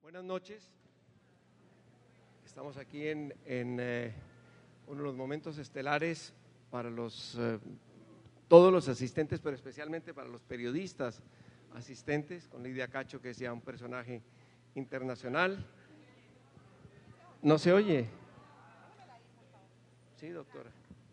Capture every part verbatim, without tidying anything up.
Buenas noches. Estamos aquí en, en eh, uno de los momentos estelares para los, eh, todos los asistentes, pero especialmente para los periodistas asistentes, con Lidia Cacho, que es ya un personaje internacional. ¿No se oye? Sí, doctora.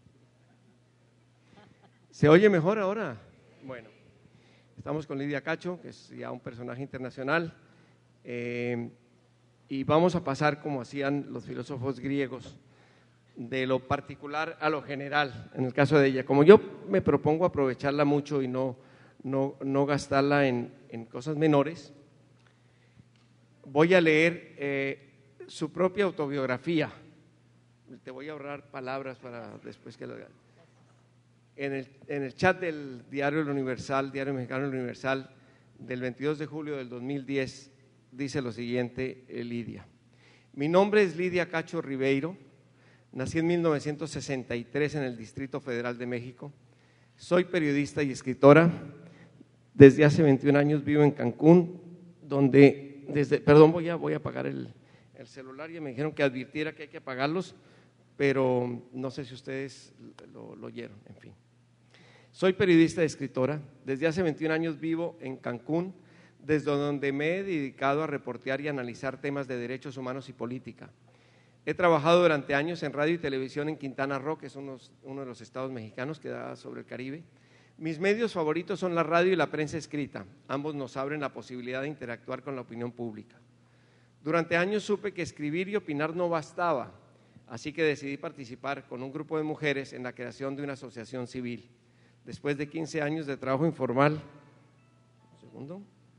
¿Se oye mejor ahora? Bueno, estamos con Lidia Cacho, que es ya un personaje internacional, eh, y vamos a pasar, como hacían los filósofos griegos, de lo particular a lo general, en el caso de ella. Como yo me propongo aprovecharla mucho y no, no, no gastarla en, en cosas menores, voy a leer eh, su propia autobiografía. Te voy a ahorrar palabras para después que lo haga. En el, en el chat del diario El Universal, Diario Mexicano El Universal, del veintidós de julio del dos mil diez, dice lo siguiente, Lidia. Mi nombre es Lidia Cacho Ribeiro, nací en mil novecientos sesenta y tres en el Distrito Federal de México, soy periodista y escritora, desde hace veintiún años vivo en Cancún, donde, desde, perdón, voy a, voy a apagar el, el celular, y me dijeron que advirtiera que hay que apagarlos, pero no sé si ustedes lo, lo oyeron, en fin. Soy periodista y escritora, desde hace veintiún años vivo en Cancún, desde donde me he dedicado a reportear y analizar temas de derechos humanos y política. He trabajado durante años en radio y televisión en Quintana Roo, que es uno, uno de los estados mexicanos que da sobre el Caribe. Mis medios favoritos son la radio y la prensa escrita, ambos nos abren la posibilidad de interactuar con la opinión pública. Durante años supe que escribir y opinar no bastaba, así que decidí participar con un grupo de mujeres en la creación de una asociación civil. Después de quince años de trabajo informal, un segundo,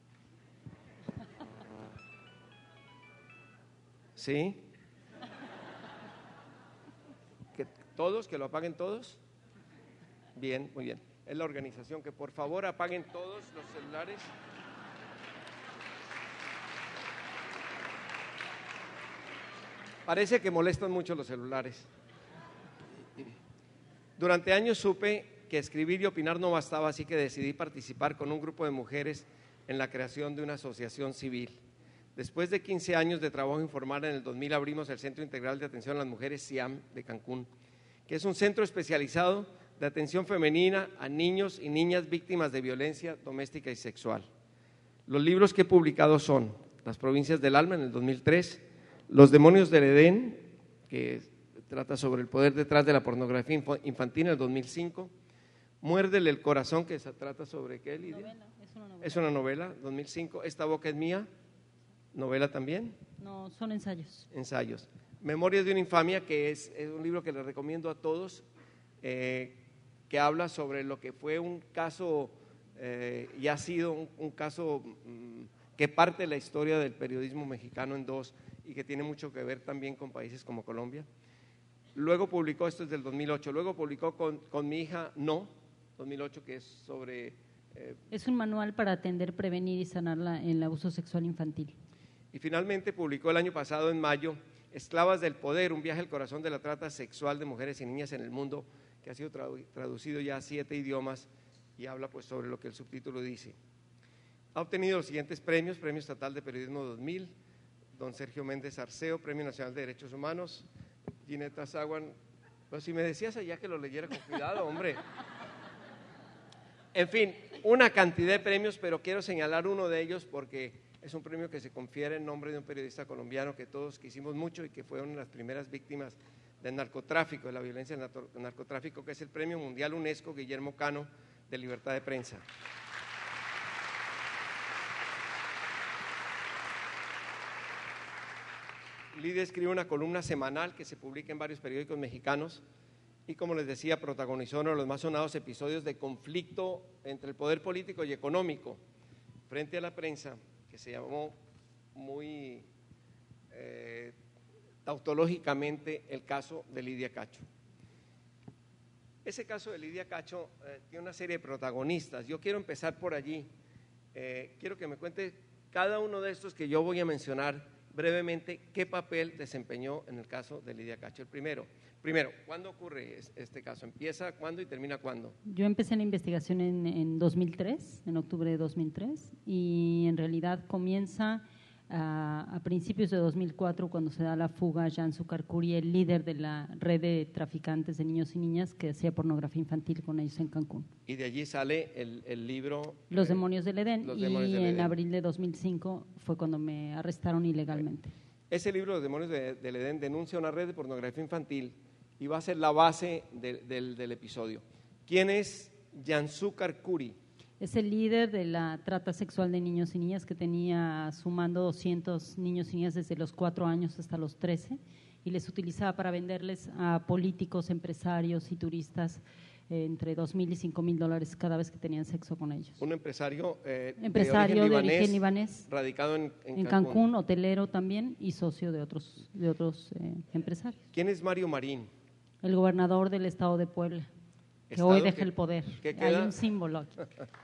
¿sí? ¿Que todos, que lo apaguen todos? Bien, muy bien. Es la organización, que por favor apaguen todos los celulares. Parece que molestan mucho los celulares. Durante años supe que escribir y opinar no bastaba, así que decidí participar con un grupo de mujeres en la creación de una asociación civil. Después de quince años de trabajo informal, en el dos mil abrimos el Centro Integral de Atención a las Mujeres, CIAM, de Cancún, que es un centro especializado de atención femenina a niños y niñas víctimas de violencia doméstica y sexual. Los libros que he publicado son Las Provincias del Alma, en el dos mil tres, Los Demonios del Edén, que trata sobre el poder detrás de la pornografía infantil, en el dos mil cinco, Muérdele el Corazón, que se trata sobre ¿qué, Lidia? Novela, es una novela. Es una novela, dos mil cinco, Esta Boca es Mía, novela también. No, son ensayos. Ensayos. Memorias de una Infamia, que es, es un libro que les recomiendo a todos, eh, que habla sobre lo que fue un caso, eh, y ha sido un, un caso mmm, que parte la historia del periodismo mexicano en dos y que tiene mucho que ver también con países como Colombia. Luego publicó, esto es del dos mil ocho, luego publicó con, con mi hija No, dos mil ocho, que es sobre… Eh, es un manual para atender, prevenir y sanar la, el abuso sexual infantil. Y finalmente publicó el año pasado, en mayo, Esclavas del Poder, un viaje al corazón de la trata sexual de mujeres y niñas en el mundo, que ha sido tradu traducido ya a siete idiomas y habla pues sobre lo que el subtítulo dice. Ha obtenido los siguientes premios: Premio Estatal de Periodismo dos mil, don Sergio Méndez Arceo, Premio Nacional de Derechos Humanos, Gineta Saguan. Pues si me decías allá que lo leyera con cuidado, hombre. En fin, una cantidad de premios, pero quiero señalar uno de ellos porque es un premio que se confiere en nombre de un periodista colombiano que todos quisimos mucho y que fue una de las primeras víctimas del narcotráfico, de la violencia del narcotráfico, que es el Premio Mundial UNESCO Guillermo Cano de Libertad de Prensa. Lidia escribe una columna semanal que se publica en varios periódicos mexicanos y, como les decía, protagonizó uno de los más sonados episodios de conflicto entre el poder político y económico frente a la prensa, que se llamó muy eh, tautológicamente el caso de Lidia Cacho. Ese caso de Lidia Cacho eh, tiene una serie de protagonistas. Yo quiero empezar por allí. Eh, quiero que me cuente cada uno de estos que yo voy a mencionar brevemente qué papel desempeñó en el caso de Lidia Cacho. El primero, primero, ¿cuándo ocurre este caso? ¿Empieza cuándo y termina cuándo? Yo empecé la investigación en, en dos mil tres, en octubre de dos mil tres, y en realidad comienza A, a principios de dos mil cuatro, cuando se da la fuga, Jan Sucarcuri, el líder de la red de traficantes de niños y niñas que hacía pornografía infantil con ellos en Cancún. Y de allí sale el, el libro… Los eh, demonios del Edén, Los y demonios del en Edén. abril de dos mil cinco fue cuando me arrestaron ilegalmente. Ese libro, Los demonios de, del Edén, denuncia una red de pornografía infantil y va a ser la base de, del, del episodio. ¿Quién es Jan Sucarcuri? Es el líder de la trata sexual de niños y niñas que tenía sumando doscientos niños y niñas desde los cuatro años hasta los trece y les utilizaba para venderles a políticos, empresarios y turistas eh, entre dos mil y cinco mil dólares cada vez que tenían sexo con ellos. Un empresario, eh, Empresario de origen de libanés, origen libanés, radicado en, en en Cancún. Cancún, hotelero también y socio de otros, de otros eh, empresarios. ¿Quién es Mario Marín? El gobernador del estado de Puebla, que Estado hoy deja que- el poder. que Hay queda- un símbolo aquí.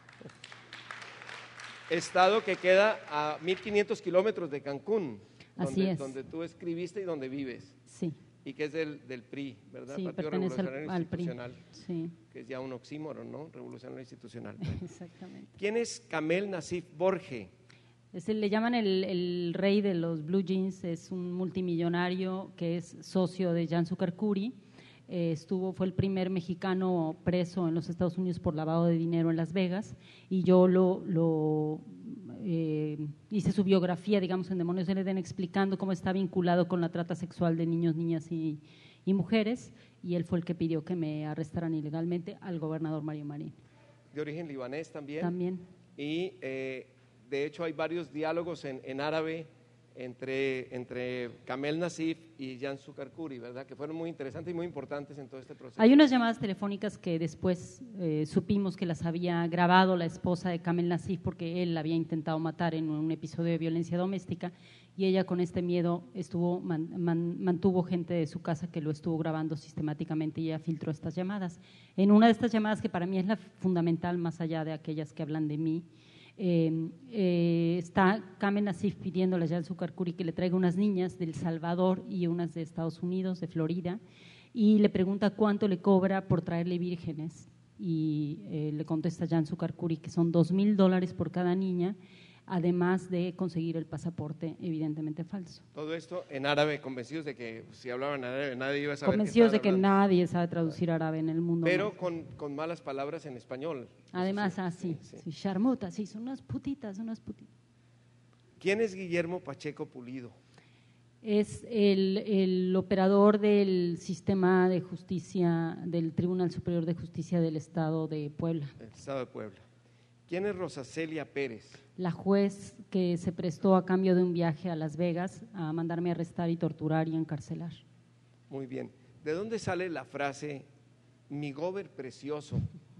Estado que queda a mil quinientos kilómetros de Cancún, Así donde, es. donde tú escribiste y donde vives, Sí, y que es del, del P R I, ¿verdad? sí, Partido pertenece Revolucionario al, al P R I. Institucional, Sí, que es ya un oxímoron, ¿no? Revolucionario Institucional. exactamente. ¿Quién es Kamel Nasif Borge? Es el- le llaman el, el rey de los blue jeans, es un multimillonario que es socio de Jan Sucarcuri. Eh, estuvo, fue el primer mexicano preso en los Estados Unidos por lavado de dinero en Las Vegas, y yo lo, lo eh, hice su biografía, digamos, en Demonios del Edén, explicando cómo está vinculado con la trata sexual de niños, niñas y, y mujeres, y él fue el que pidió que me arrestaran ilegalmente al gobernador Mario Marín. De origen libanés también. También. Y eh, de hecho hay varios diálogos en, en árabe entre, entre Kamel Nasif y Jan Sucarcuri, ¿verdad? Que fueron muy interesantes y muy importantes en todo este proceso. Hay unas llamadas telefónicas que después eh, supimos que las había grabado la esposa de Kamel Nasif porque él la había intentado matar en un episodio de violencia doméstica, y ella con este miedo estuvo man, man, mantuvo gente de su casa que lo estuvo grabando sistemáticamente, y ella filtró estas llamadas. En una de estas llamadas, que para mí es la fundamental más allá de aquellas que hablan de mí, Eh, eh, está Kamel Nasif pidiéndole a Jan Sucarcuri que le traiga unas niñas de El Salvador y unas de Estados Unidos, de Florida, y le pregunta cuánto le cobra por traerle vírgenes, y eh, le contesta Jan Sucarcuri que son dos mil dólares por cada niña, además de conseguir el pasaporte evidentemente falso. Todo esto en árabe, convencidos de que si hablaban árabe nadie iba a saber. Convencidos qué de que estaban hablando. nadie sabe traducir árabe en el mundo. Pero ¿no? con, con malas palabras en español. Además, Eso sí, así, sí, sí, sí. charmota, sí, son unas putitas, unas putitas. ¿Quién es Guillermo Pacheco Pulido? Es el, el operador del sistema de justicia del Tribunal Superior de Justicia del Estado de Puebla, Del Estado de Puebla. ¿Quién es Rosa Celia Pérez? la juez que se prestó a cambio de un viaje a Las Vegas a mandarme a arrestar y torturar y encarcelar. Muy bien. ¿De dónde sale la frase mi gober precioso?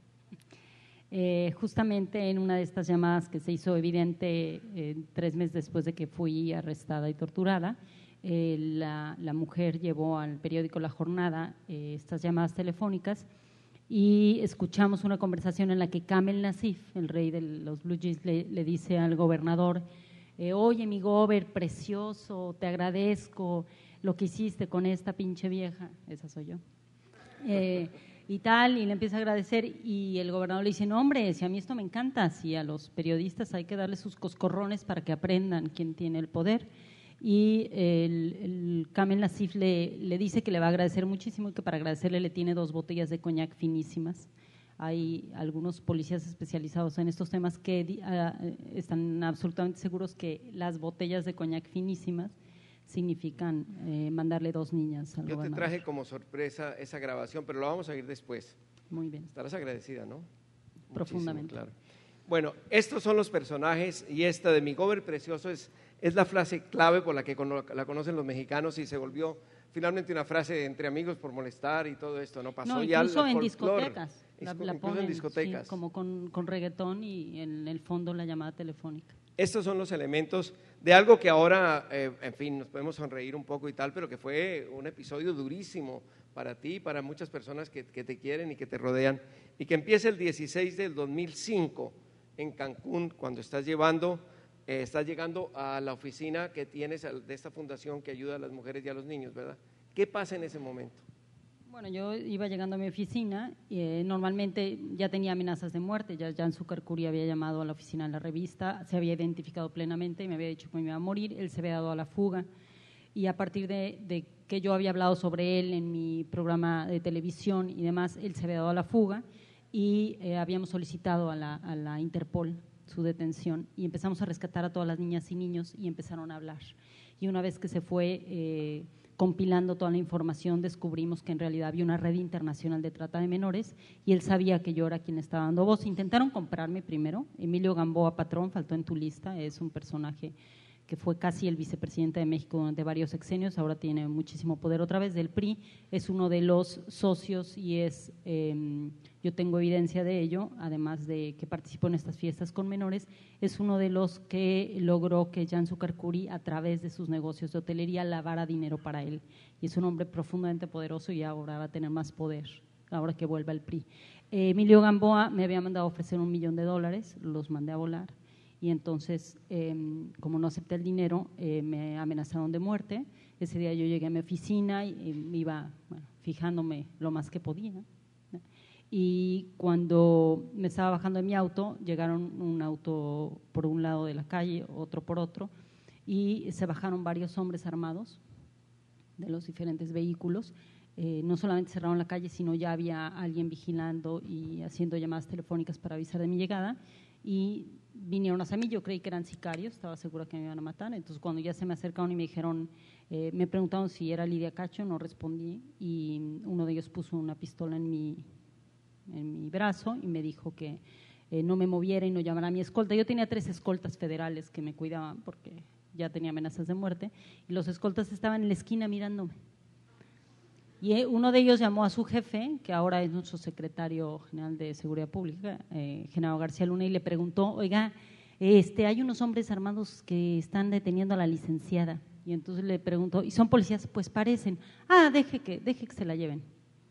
Eh, justamente en una de estas llamadas que se hizo evidente eh, tres meses después de que fui arrestada y torturada, eh, la, la mujer llevó al periódico La Jornada eh, estas llamadas telefónicas, y escuchamos una conversación en la que Kamel Nasif, el rey de los Blue Jays, le, le dice al gobernador, eh, oye, mi gober precioso, te agradezco lo que hiciste con esta pinche vieja, esa soy yo. Eh, y tal, y le empieza a agradecer, y el gobernador le dice, no hombre, si a mí esto me encanta, si a los periodistas hay que darles sus coscorrones para que aprendan quién tiene el poder. Y el, el Kamel Nasif le, le dice que le va a agradecer muchísimo, y que para agradecerle le tiene dos botellas de coñac finísimas. Hay algunos policías especializados en estos temas que uh, están absolutamente seguros que las botellas de coñac finísimas significan eh, mandarle dos niñas al Yo te gobernador. traje como sorpresa esa grabación, pero lo vamos a oír después. Muy bien. Estarás agradecida, ¿no? Profundamente. Muchísimo, claro. Bueno, estos son los personajes, y esta de mi gober precioso es, es la frase clave por la que cono, la conocen los mexicanos, y se volvió finalmente una frase entre amigos por molestar y todo esto, ¿no? Pasó No, ya al incluso en folclore. discotecas. La, Incluso la en ponen, discotecas. sí, como con, con reggaetón, y en el fondo la llamada telefónica. Estos son los elementos de algo que ahora, eh, en fin, nos podemos sonreír un poco y tal, pero que fue un episodio durísimo para ti y para muchas personas que, que te quieren y que te rodean, y que empieza el dieciséis del dos mil cinco en Cancún, cuando estás llevando, eh, estás llegando a la oficina que tienes de esta fundación que ayuda a las mujeres y a los niños, ¿verdad? ¿Qué pasa en ese momento? Bueno, yo iba llegando a mi oficina y eh, normalmente ya tenía amenazas de muerte, ya Jan Succarcuri había llamado a la oficina de la revista, se había identificado plenamente y me había dicho que me iba a morir, él se había dado a la fuga y a partir de, de que yo había hablado sobre él en mi programa de televisión y demás, él se había dado a la fuga y eh, habíamos solicitado a la, a la Interpol su detención y empezamos a rescatar a todas las niñas y niños y empezaron a hablar. Y una vez que se fue eh, compilando toda la información, descubrimos que en realidad había una red internacional de trata de menores y él sabía que yo era quien estaba dando voz. Intentaron comprarme primero, Emilio Gamboa Patrón, faltó en tu lista, es un personaje que fue casi el vicepresidente de México durante varios sexenios, ahora tiene muchísimo poder otra vez del P R I, es uno de los socios y es, eh, yo tengo evidencia de ello, además de que participó en estas fiestas con menores, es uno de los que logró que Jan Succarcuri a través de sus negocios de hotelería lavara dinero para él y es un hombre profundamente poderoso y ahora va a tener más poder, ahora que vuelva el P R I. Eh, Emilio Gamboa me había mandado a ofrecer un millón de dólares, los mandé a volar. Y entonces, eh, como no acepté el dinero, eh, me amenazaron de muerte. Ese día yo llegué a mi oficina y, y me iba bueno, fijándome lo más que podía, ¿no? Y cuando me estaba bajando de mi auto, llegaron un auto por un lado de la calle, otro por otro, y se bajaron varios hombres armados de los diferentes vehículos. Eh, no solamente cerraron la calle, sino ya había alguien vigilando y haciendo llamadas telefónicas para avisar de mi llegada. Y vinieron hacia mí, yo creí que eran sicarios, estaba segura que me iban a matar, entonces cuando ya se me acercaron y me dijeron, eh, me preguntaron si era Lidia Cacho, no respondí y uno de ellos puso una pistola en mi, en mi brazo y me dijo que eh, no me moviera y no llamara a mi escolta. Yo tenía tres escoltas federales que me cuidaban porque ya tenía amenazas de muerte y los escoltas estaban en la esquina mirándome. Y uno de ellos llamó a su jefe, que ahora es nuestro secretario general de Seguridad Pública, eh, Genaro García Luna, y le preguntó, oiga, este, hay unos hombres armados que están deteniendo a la licenciada. Y entonces le preguntó, ¿y son policías? Pues parecen. Ah, deje que, deje que se la lleven.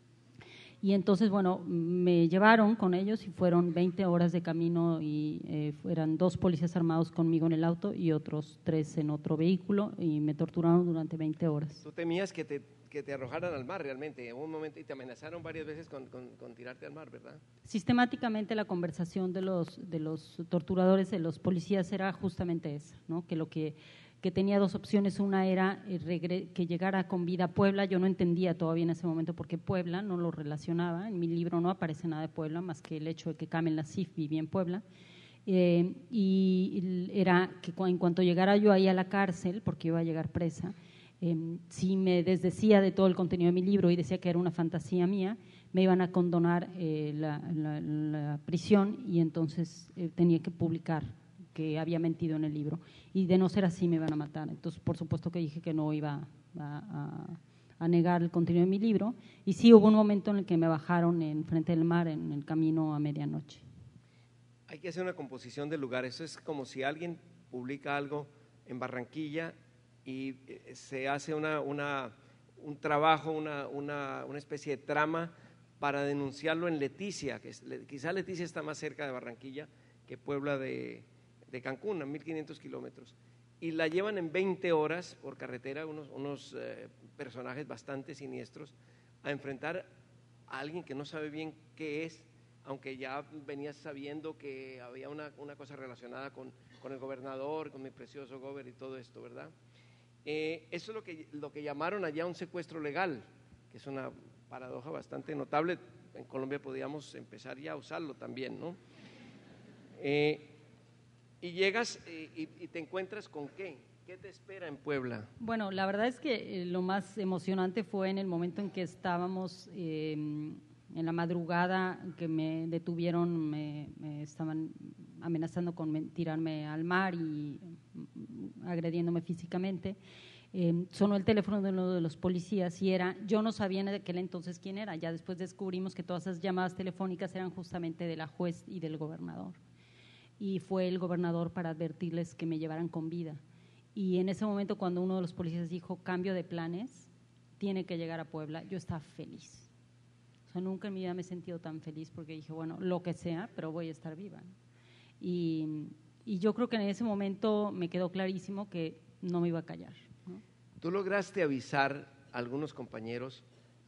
Y entonces, bueno, me llevaron con ellos y fueron veinte horas de camino y eh, eran dos policías armados conmigo en el auto y otros tres en otro vehículo y me torturaron durante veinte horas. ¿Tú temías que te, que te arrojaran al mar realmente en un momento y te amenazaron varias veces con, con, con tirarte al mar, verdad? Sistemáticamente la conversación de los, de los torturadores, de los policías era justamente esa, ¿no? Que lo que que tenía dos opciones, una era que llegara con vida a Puebla, yo no entendía todavía en ese momento por qué Puebla, no lo relacionaba, en mi libro no aparece nada de Puebla, más que el hecho de que Kamel Nassif vivía en Puebla, eh, y era que en cuanto llegara yo ahí a la cárcel, porque iba a llegar presa, eh, si me desdecía de todo el contenido de mi libro y decía que era una fantasía mía, me iban a condonar eh, la, la, la prisión y entonces eh, tenía que publicar que había mentido en el libro y de no ser así me iban a matar. Entonces, por supuesto que dije que no iba a, a, a negar el contenido de mi libro y sí hubo un momento en el que me bajaron en frente del mar en el camino a medianoche. Hay que hacer una composición del lugar, eso es como si alguien publica algo en Barranquilla y se hace una, una, un trabajo, una, una, una especie de trama para denunciarlo en Leticia, que es, quizá Leticia está más cerca de Barranquilla que Puebla de de Cancún, a mil quinientos kilómetros, y la llevan en veinte horas por carretera, unos, unos eh, personajes bastante siniestros, a enfrentar a alguien que no sabe bien qué es, aunque ya venías sabiendo que había una, una cosa relacionada con, con el gobernador, con mi precioso gober y todo esto, ¿verdad? Eh, eso es lo que, lo que llamaron allá un secuestro legal, que es una paradoja bastante notable, en Colombia podríamos empezar ya a usarlo también, ¿no? Eh, Y llegas y, y te encuentras con qué, ¿qué te espera en Puebla? Bueno, la verdad es que lo más emocionante fue en el momento en que estábamos eh, en la madrugada que me detuvieron, me, me estaban amenazando con tirarme al mar y agrediéndome físicamente. Eh, sonó el teléfono de uno de los policías y era, yo no sabía en aquel entonces quién era, ya después descubrimos que todas esas llamadas telefónicas eran justamente de la juez y del gobernador. Y fue el gobernador para advertirles que me llevaran con vida. Y en ese momento cuando uno de los policías dijo cambio de planes, tiene que llegar a Puebla, yo estaba feliz. O sea, nunca en mi vida me he sentido tan feliz porque dije, bueno, lo que sea, pero voy a estar viva. Y, y yo creo que en ese momento me quedó clarísimo que no me iba a callar, ¿no? ¿Tú lograste avisar a algunos compañeros,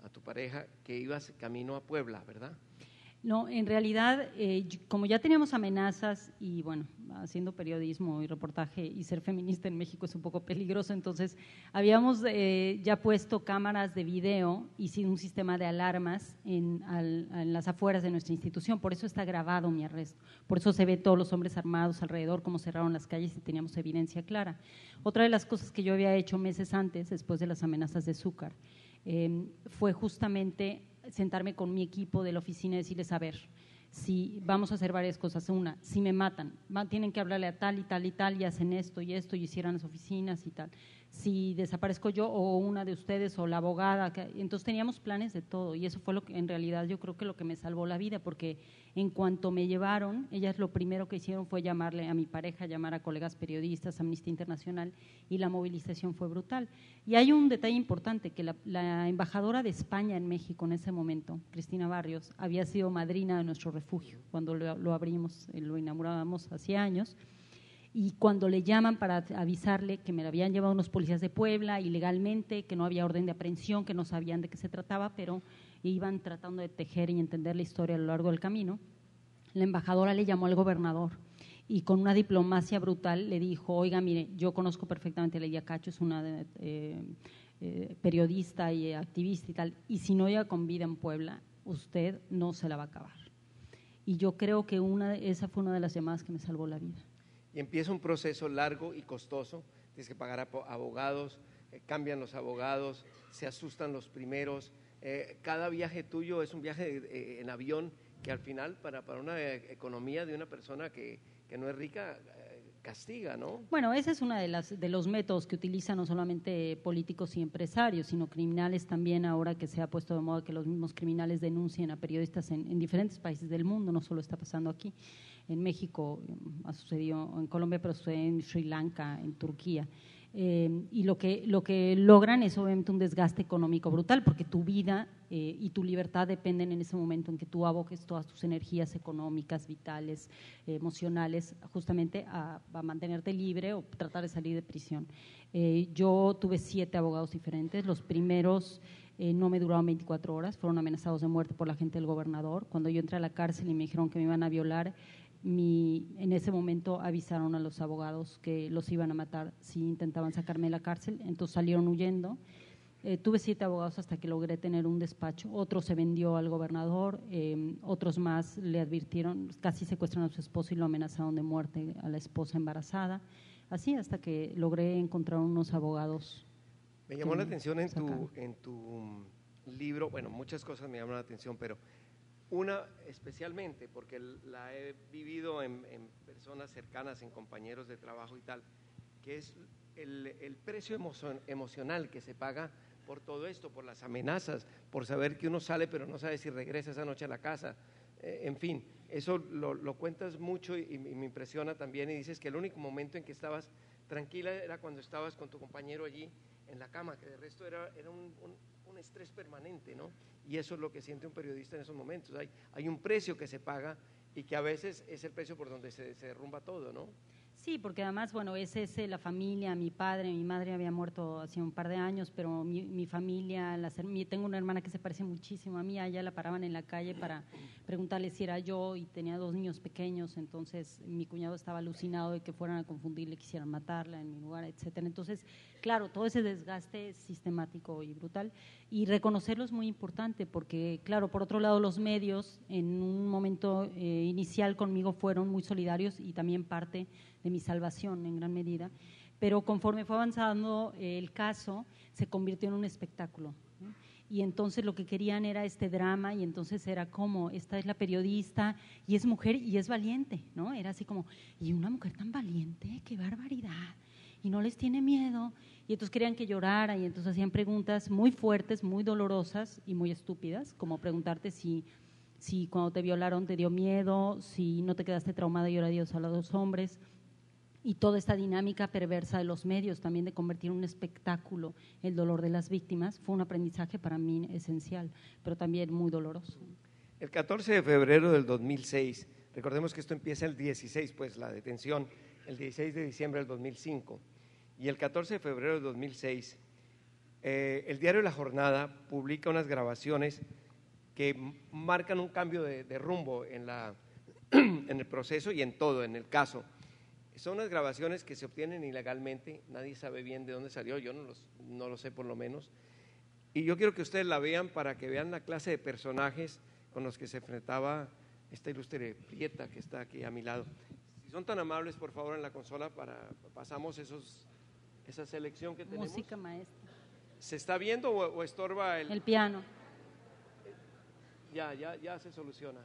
a tu pareja, que ibas camino a Puebla, ¿verdad? No, en realidad, eh, como ya teníamos amenazas y bueno, haciendo periodismo y reportaje y ser feminista en México es un poco peligroso, entonces habíamos eh, ya puesto cámaras de video y sin un sistema de alarmas en, al, en las afueras de nuestra institución, por eso está grabado mi arresto, por eso se ve todos los hombres armados alrededor, cómo cerraron las calles y teníamos evidencia clara. Otra de las cosas que yo había hecho meses antes, después de las amenazas de Zúcar, eh, fue justamente sentarme con mi equipo de la oficina y decirles, a ver, si vamos a hacer varias cosas. Una, si me matan, va, tienen que hablarle a tal y tal y tal y hacen esto y esto y hicieran las oficinas y tal. Si desaparezco yo o una de ustedes o la abogada, que, entonces teníamos planes de todo y eso fue lo que en realidad yo creo que lo que me salvó la vida, porque en cuanto me llevaron, ellas lo primero que hicieron fue llamarle a mi pareja, llamar a colegas periodistas, Amnistía Internacional, y la movilización fue brutal. Y hay un detalle importante, que la, la embajadora de España en México en ese momento, Cristina Barrios, había sido madrina de nuestro refugio cuando lo, lo abrimos, lo inaugurábamos hace años. Y cuando le llaman para avisarle que me la habían llevado unos policías de Puebla ilegalmente, que no había orden de aprehensión, que no sabían de qué se trataba, pero iban tratando de tejer y entender la historia a lo largo del camino, la embajadora le llamó al gobernador y con una diplomacia brutal le dijo, oiga, mire, yo conozco perfectamente a Lidia Cacho, es una de, eh, eh, periodista y activista y tal, y si no llega con vida en Puebla, usted no se la va a acabar. Y yo creo que una, esa fue una de las llamadas que me salvó la vida. Y empieza un proceso largo y costoso, tienes que pagar a abogados, eh, cambian los abogados, se asustan los primeros, eh, cada viaje tuyo es un viaje eh, en avión que al final para, para una economía de una persona que, que no es rica eh, castiga, ¿no? Bueno, ese es uno de, las, de los métodos que utilizan no solamente políticos y empresarios, sino criminales también, ahora que se ha puesto de moda que los mismos criminales denuncien a periodistas en, en diferentes países del mundo, no solo está pasando aquí. En México ha sucedido, en Colombia, pero sucede en Sri Lanka, en Turquía. Eh, y lo que, lo que logran es obviamente un desgaste económico brutal, porque tu vida eh, y tu libertad dependen en ese momento en que tú aboques todas tus energías económicas, vitales, eh, emocionales, justamente a, a mantenerte libre o tratar de salir de prisión. Eh, yo tuve siete abogados diferentes, los primeros eh, no me duraron veinticuatro horas, fueron amenazados de muerte por la gente del gobernador. Cuando yo entré a la cárcel y me dijeron que me iban a violar, Mi, en ese momento avisaron a los abogados que los iban a matar si intentaban sacarme de la cárcel, entonces salieron huyendo. Eh, tuve siete abogados hasta que logré tener un despacho, otro se vendió al gobernador, eh, otros más le advirtieron, casi secuestran a su esposo y lo amenazaron de muerte a la esposa embarazada, así hasta que logré encontrar unos abogados. Me llamó la atención en tu, en tu libro, bueno, muchas cosas me llaman la atención, pero una especialmente, porque la he vivido en, en personas cercanas, en compañeros de trabajo y tal, que es el, el precio emo- emocional que se paga por todo esto, por las amenazas, por saber que uno sale pero no sabe si regresa esa noche a la casa, eh, en fin, eso lo, lo cuentas mucho y, y me impresiona también, y dices que el único momento en que estabas tranquila era cuando estabas con tu compañero allí en la cama, que de resto era, era un, un, un estrés permanente, ¿no? Y eso es lo que siente un periodista en esos momentos. Hay, hay un precio que se paga y que a veces es el precio por donde se, se derrumba todo, ¿no? Sí, porque además, bueno, es ese, la familia, mi padre, mi madre había muerto hace un par de años, pero mi, mi familia, las, mi, tengo una hermana que se parece muchísimo a mí, a ella la paraban en la calle para preguntarle si era yo y tenía dos niños pequeños, entonces mi cuñado estaba alucinado de que fueran a confundirle, quisieran matarla en mi lugar, etcétera. Entonces, claro, todo ese desgaste es sistemático y brutal, y reconocerlo es muy importante porque, claro, por otro lado los medios en un momento eh, inicial conmigo fueron muy solidarios y también parte de mi salvación en gran medida, pero conforme fue avanzando eh, el caso se convirtió en un espectáculo, ¿no? Y entonces lo que querían era este drama y entonces era como, esta es la periodista y es mujer y es valiente, ¿no? Era así como, y una mujer tan valiente, qué barbaridad, y no les tiene miedo, y entonces querían que llorara y entonces hacían preguntas muy fuertes, muy dolorosas y muy estúpidas, como preguntarte si, si cuando te violaron te dio miedo, si no te quedaste traumada y ahora Dios a los dos hombres. Y toda esta dinámica perversa de los medios, también de convertir en un espectáculo el dolor de las víctimas, fue un aprendizaje para mí esencial, pero también muy doloroso. El catorce de febrero del dos mil seis, recordemos que esto empieza el dieciséis, pues la detención, el dieciséis de diciembre del dos mil cinco, y el catorce de febrero del dos mil seis, eh, el diario La Jornada publica unas grabaciones que marcan un cambio de, de rumbo en, la, en el proceso y en todo, en el caso. Son unas grabaciones que se obtienen ilegalmente, nadie sabe bien de dónde salió, yo no, los, no lo sé por lo menos, y yo quiero que ustedes la vean para que vean la clase de personajes con los que se enfrentaba esta ilustre prieta que está aquí a mi lado. Si son tan amables, por favor, en la consola, para pasamos esos, esa selección que tenemos. Música maestra. ¿Se está viendo o, o estorba el...? El piano. Ya, ya, ya se soluciona.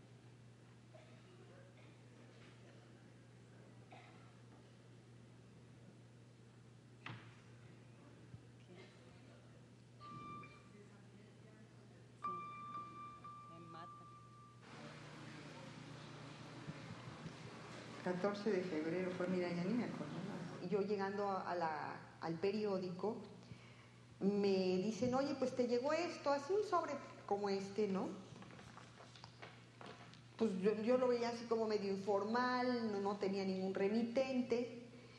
catorce de febrero fue, mira, ya ni me acuerdo. Y yo llegando a la, al periódico, me dicen, oye, pues te llegó esto, así un sobre como este, ¿no? Pues yo, yo lo veía así como medio informal, no, no tenía ningún remitente,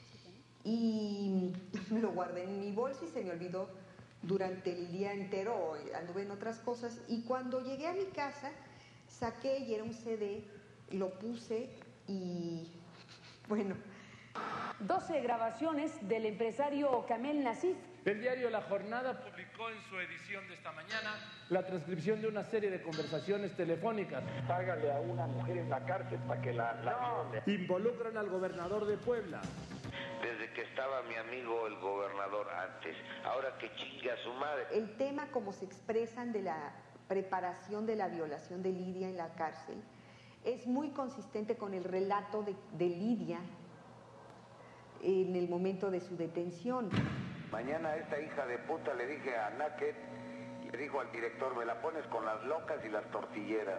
y me lo guardé en mi bolsa y se me olvidó durante el día entero, anduve en otras cosas, y cuando llegué a mi casa, saqué y era un C D, lo puse y bueno. doce grabaciones del empresario Kamel Nassif. El diario La Jornada publicó en su edición de esta mañana la transcripción de una serie de conversaciones telefónicas. Págale a una mujer en la cárcel para que la... la no. Involucran al gobernador de Puebla. Desde que estaba mi amigo el gobernador antes, ahora que chingue a su madre. El tema como se expresan de la preparación de la violación de Lidia en la cárcel es muy consistente con el relato de, de Lidia en el momento de su detención. Mañana a esta hija de puta le dije a Náquet, le dijo al director, me la pones con las locas y las tortilleras.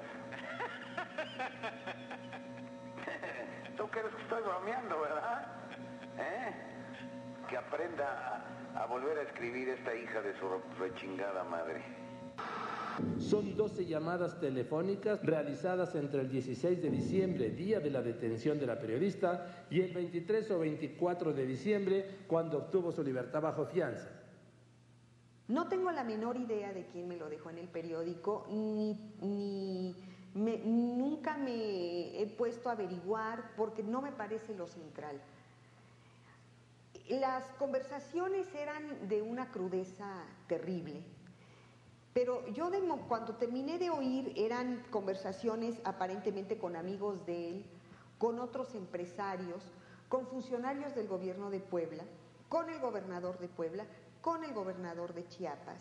Tú crees que estoy bromeando, ¿verdad? ¿Eh? Que aprenda a, a volver a escribir esta hija de su rechingada madre. Son doce llamadas telefónicas realizadas entre el dieciséis de diciembre, día de la detención de la periodista, y el veintitrés o veinticuatro de diciembre, cuando obtuvo su libertad bajo fianza. No tengo la menor idea de quién me lo dejó en el periódico, ni, ni me, nunca me he puesto a averiguar, porque no me parece lo central. Las conversaciones eran de una crudeza terrible. Pero yo de, cuando terminé de oír eran conversaciones aparentemente con amigos de él, con otros empresarios, con funcionarios del gobierno de Puebla, con el gobernador de Puebla, con el gobernador de Chiapas.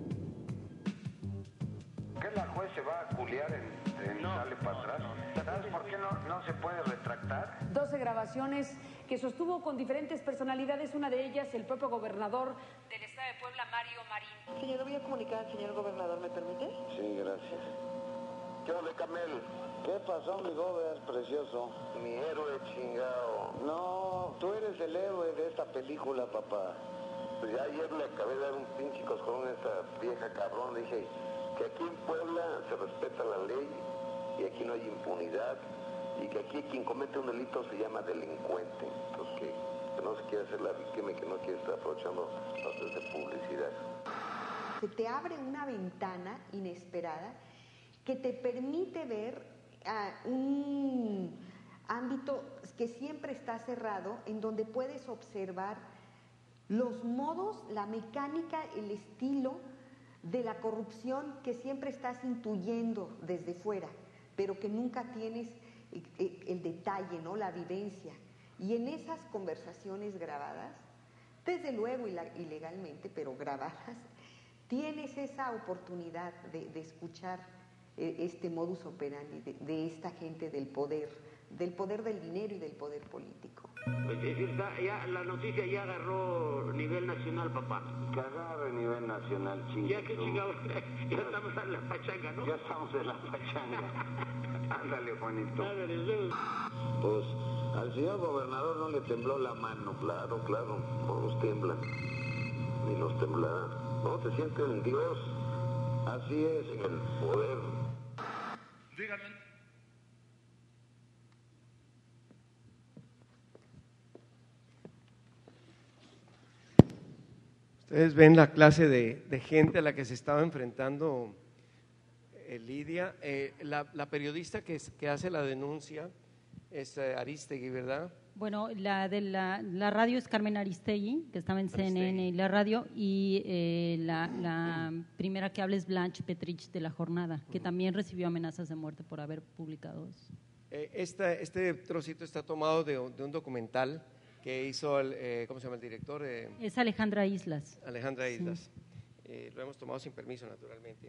¿Qué la juez se va a culiar en, en no, sale para atrás? No, no, ¿Sabes por qué no, no se puede retractar? doce grabaciones que sostuvo con diferentes personalidades, una de ellas el propio gobernador del estado de Puebla, Mario Marín. Señor, voy a comunicar al señor gobernador, ¿me permite? Sí, gracias. ¿Qué onda, Kamel? ¿Qué pasó, mi gober, precioso? Mi héroe chingado. No, tú eres el héroe de esta película, papá. Pues ya ayer le acabé de dar un pinche coscorrón a esta vieja cabrón. Le dije que aquí en Puebla se respeta la ley y aquí no hay impunidad y que aquí quien comete un delito se llama delincuente. Entonces que, que no se quiere hacer la víctima y que no quiere estar aprovechando notas de publicidad. Se te abre una ventana inesperada que te permite ver uh, un ámbito que siempre está cerrado, en donde puedes observar los modos, la mecánica, el estilo de la corrupción que siempre estás intuyendo desde fuera, pero que nunca tienes el, el detalle, ¿no? La vivencia. Y en esas conversaciones grabadas, desde luego ilegalmente, pero grabadas, tienes esa oportunidad de, de escuchar este modus operandi de, de esta gente del poder, del poder del dinero y del poder político. Ya, la noticia ya agarró nivel nacional, papá. Que agarre nivel nacional, chingados. Ya que chingados, ya estamos en la pachanga, ¿no? Ya estamos en la pachanga. Ándale, Juanito. Ándale, pues al señor gobernador no le tembló la mano, claro, claro, no nos temblan, ni nos temblará. No, se siente en Dios, así es, en el poder. Díganme. Ustedes ven la clase de, de gente a la que se estaba enfrentando eh, Lidia. Eh, la, la periodista que, es, que hace la denuncia es eh, Aristegui, ¿verdad? Bueno, la de la, la radio es Carmen Aristegui, que estaba en C N N y la radio, y eh, la, la primera que habla es Blanche Petrich de La Jornada, que también recibió amenazas de muerte por haber publicado eso. Eh, esta, este trocito está tomado de, de un documental que hizo, el, eh, ¿cómo se llama el director? Eh, es Alejandra Islas. Alejandra Islas. Sí. Eh, lo hemos tomado sin permiso, naturalmente.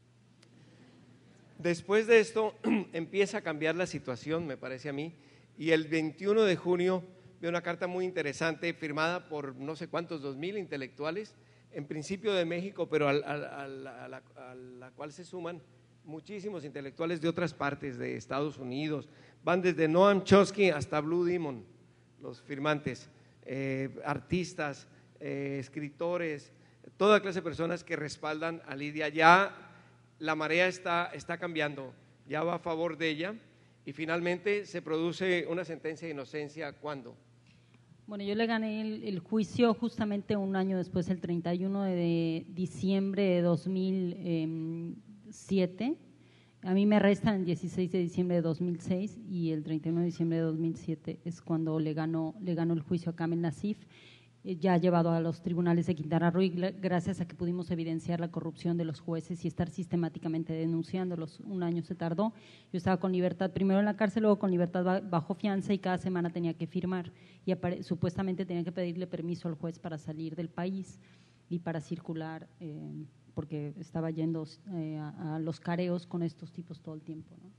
Después de esto empieza a cambiar la situación, me parece a mí, y el veintiuno de junio veo una carta muy interesante firmada por no sé cuántos, dos mil intelectuales, en principio de México, pero al, al, al, a, la, a la cual se suman muchísimos intelectuales de otras partes de Estados Unidos. Van desde Noam Chomsky hasta Blue Demon, los firmantes, eh, artistas, eh, escritores, toda clase de personas que respaldan a Lidia. Ya la marea está, está cambiando, ya va a favor de ella y finalmente se produce una sentencia de inocencia. ¿Cuándo? Bueno, yo le gané el, el juicio justamente un año después, el treinta y uno de diciembre de dos mil siete. A mí me arrestan el dieciséis de diciembre de dos mil seis y el treinta y uno de diciembre de dos mil siete es cuando le ganó, le ganó el juicio a Kamel Nasif, eh, ya llevado a los tribunales de Quintana Roo, gracias a que pudimos evidenciar la corrupción de los jueces y estar sistemáticamente denunciándolos. Un año se tardó. Yo estaba con libertad, primero en la cárcel, luego con libertad bajo fianza y cada semana tenía que firmar y supuestamente tenía que pedirle permiso al juez para salir del país y para circular, eh, porque estaba yendo eh, a, a los careos con estos tipos todo el tiempo, ¿no?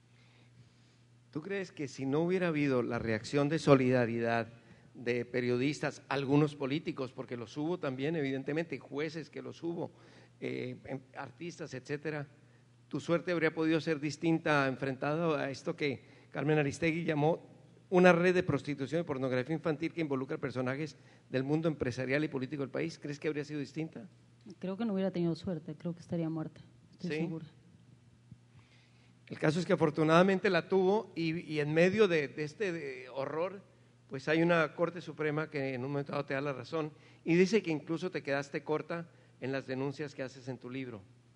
¿Tú crees que si no hubiera habido la reacción de solidaridad de periodistas, algunos políticos, porque los hubo también, evidentemente, jueces que los hubo, eh, artistas, etcétera, tu suerte habría podido ser distinta enfrentado a esto que Carmen Aristegui llamó una red de prostitución y pornografía infantil que involucra personajes del mundo empresarial y político del país? ¿Crees que habría sido distinta? Creo que no hubiera tenido suerte, creo que estaría muerta, estoy ¿Sí? segura. El caso es que afortunadamente la tuvo y, y en medio de, de este de horror, pues hay una Corte Suprema que en un momento dado te da la razón y dice que incluso te quedaste corta en las denuncias que haces en tu libro.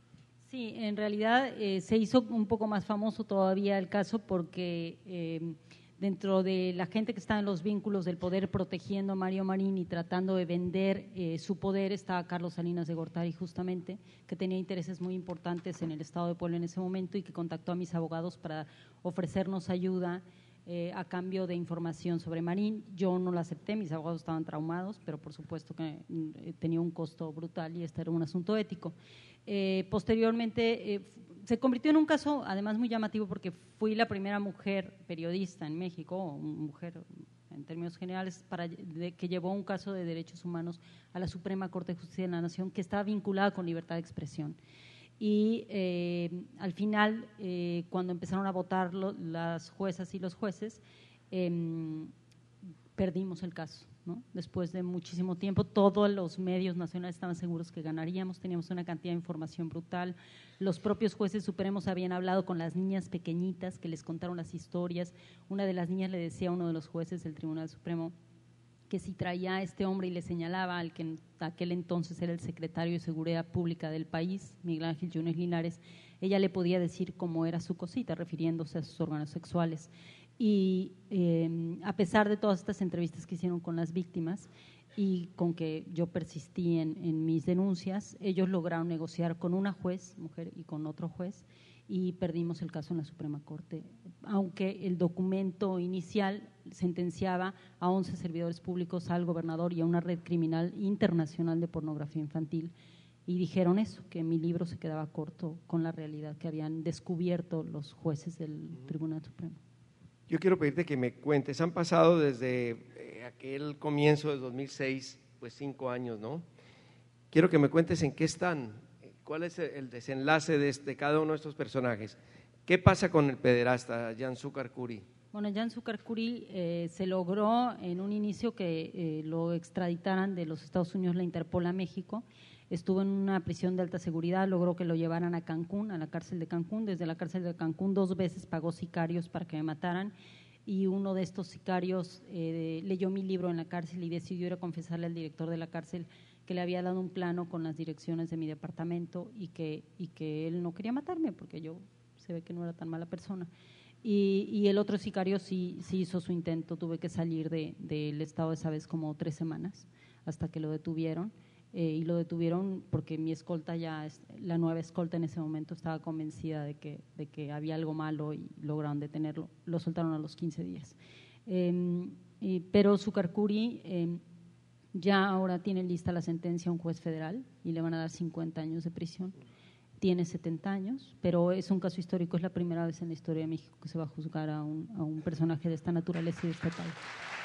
Sí, en realidad eh, se hizo un poco más famoso todavía el caso porque eh, dentro de la gente que está en los vínculos del poder protegiendo a Mario Marín y tratando de vender eh, su poder estaba Carlos Salinas de Gortari justamente, que tenía intereses muy importantes en el Estado de Puebla en ese momento y que contactó a mis abogados para ofrecernos ayuda eh, a cambio de información sobre Marín. Yo no la acepté, mis abogados estaban traumados, pero por supuesto que eh, tenía un costo brutal y este era un asunto ético. Eh, posteriormente eh, se convirtió en un caso además muy llamativo porque fui la primera mujer periodista en México, o mujer en términos generales, para, de, que llevó un caso de derechos humanos a la Suprema Corte de Justicia de la Nación que estaba vinculada con libertad de expresión. Y eh, al final, eh, cuando empezaron a votar lo, las juezas y los jueces, eh, perdimos el caso, ¿no? Después de muchísimo tiempo, todos los medios nacionales estaban seguros que ganaríamos, teníamos una cantidad de información brutal, los propios jueces supremos habían hablado con las niñas pequeñitas que les contaron las historias. Una de las niñas le decía a uno de los jueces del Tribunal Supremo que si traía a este hombre y le señalaba al que en aquel entonces era el secretario de Seguridad Pública del país, Miguel Ángel Yunes Linares, ella le podía decir cómo era su cosita, refiriéndose a sus órganos sexuales. Y eh, a pesar de todas estas entrevistas que hicieron con las víctimas y con que yo persistí en, en mis denuncias, ellos lograron negociar con una juez, mujer, y con otro juez, y perdimos el caso en la Suprema Corte, aunque el documento inicial sentenciaba a once servidores públicos, al gobernador y a una red criminal internacional de pornografía infantil, y dijeron eso, que mi libro se quedaba corto con la realidad que habían descubierto los jueces del Tribunal Supremo. Yo quiero pedirte que me cuentes, han pasado desde eh, aquel comienzo de dos mil seis, pues cinco años, ¿no? Quiero que me cuentes en qué están, cuál es el desenlace de, este, de cada uno de estos personajes. ¿Qué pasa con el pederasta Jan Sucar Kuri? Bueno, Jan Sucar Kuri eh, se logró en un inicio que eh, lo extraditaran de los Estados Unidos, la Interpol, a México. Estuvo en una prisión de alta seguridad, logró que lo llevaran a Cancún, a la cárcel de Cancún. Desde la cárcel de Cancún dos veces pagó sicarios para que me mataran y uno de estos sicarios eh, leyó mi libro en la cárcel y decidió ir a confesarle al director de la cárcel que le había dado un plano con las direcciones de mi departamento y que, y que él no quería matarme porque yo se ve que no era tan mala persona. Y, y el otro sicario sí, sí hizo su intento, tuve que salir de, del estado esa vez como tres semanas hasta que lo detuvieron. Eh, y lo detuvieron porque mi escolta ya, la nueva escolta en ese momento estaba convencida de que, de que había algo malo y lograron detenerlo. Lo soltaron a los quince días. Eh, y, pero Sucarcuri eh, ya ahora tiene lista la sentencia a un juez federal y le van a dar cincuenta años de prisión. Tiene setenta años, pero es un caso histórico, es la primera vez en la historia de México que se va a juzgar a un, a un personaje de esta naturaleza y de esta talla.